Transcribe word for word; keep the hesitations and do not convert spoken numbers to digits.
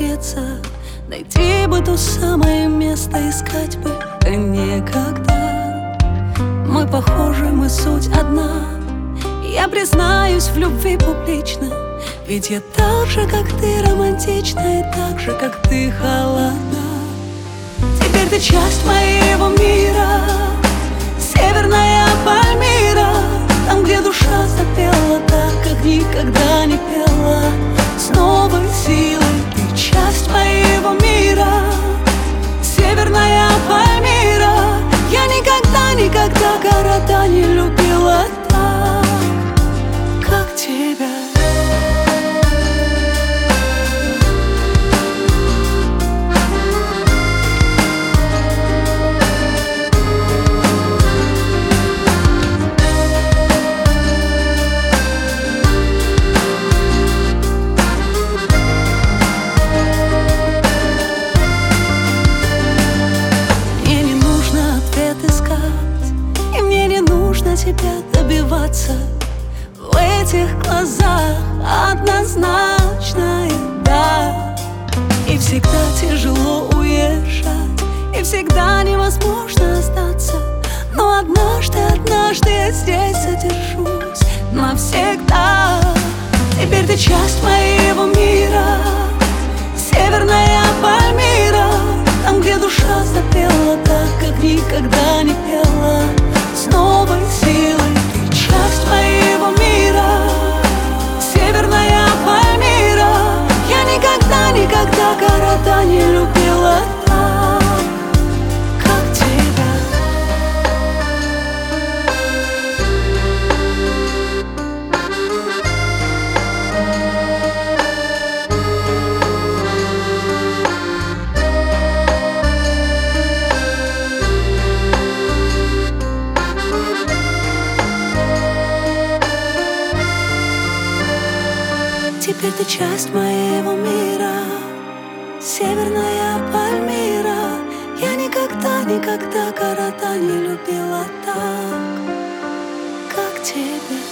согреться, найти бы то самое место, искать бы, а некогда. Мы похожи, мы суть одна. Я признаюсь в любви публично, ведь я так же, как ты, романтична, и так же, как ты, холодна. Теперь ты часть моего мира, северная Пальмира, там, где душа запела так, как никогда не пела. С новой силой ты часть моего мира, северная Пальмира. Я никогда, никогда города не любила так, как тебя. Тебя добиваться в этих глазах однозначно, да. И всегда тяжело уезжать, и всегда невозможно остаться. Но однажды, однажды я здесь задержусь навсегда. Теперь ты часть моего мира, северная Пальмира, там, где душа запела так, как никогда не пела. С новой силой ты часть моего мира, северная Пальмира. Я никогда, никогда города не любила так, как тебя. Теперь ты часть моего мира, северная Пальмира. Я никогда, никогда города не любила так, как тебя.